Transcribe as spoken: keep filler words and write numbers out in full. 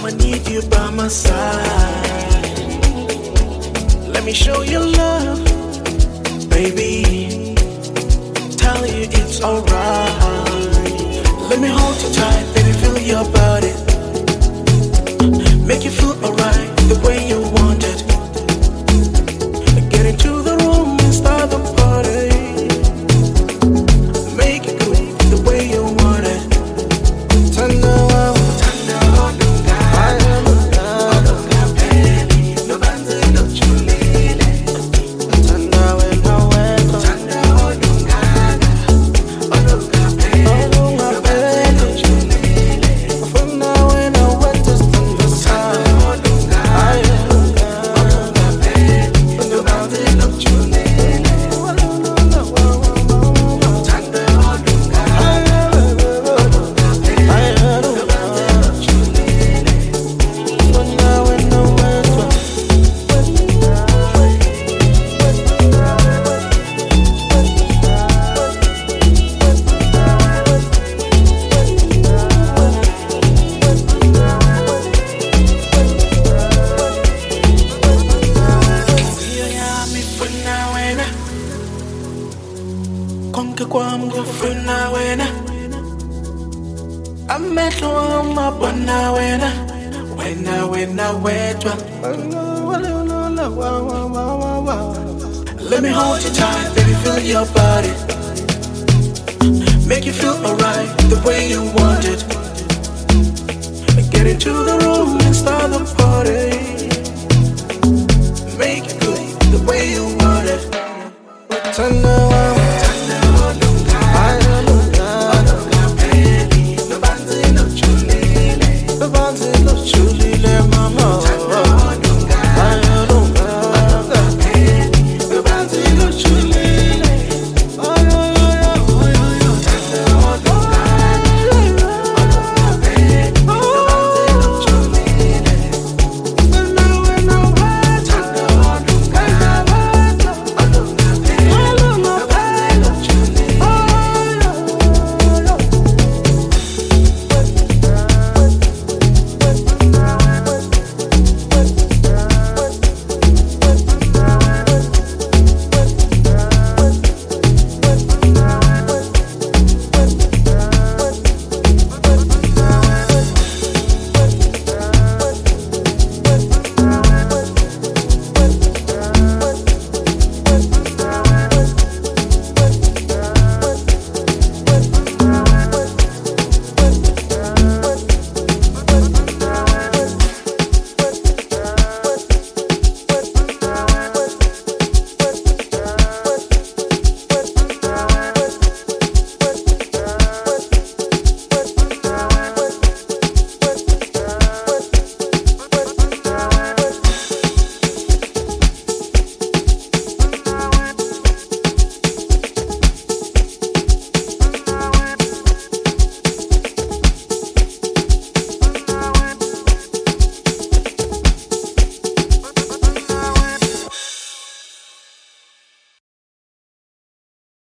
I'ma need you by my side. Let me show you love, baby. Tell you it's alright. Let me hold you tight, baby, feel your body. Make you feel alright the way you want it. Get into the room and start the party. Make it good the way you want it. Turn around. Konke kwami kufuna wena, amehlo wami abona wena, wena wena wedwa. Let me hold you tight, baby, feel your body. Make you feel alright the way you want it. Get into the room and start the party.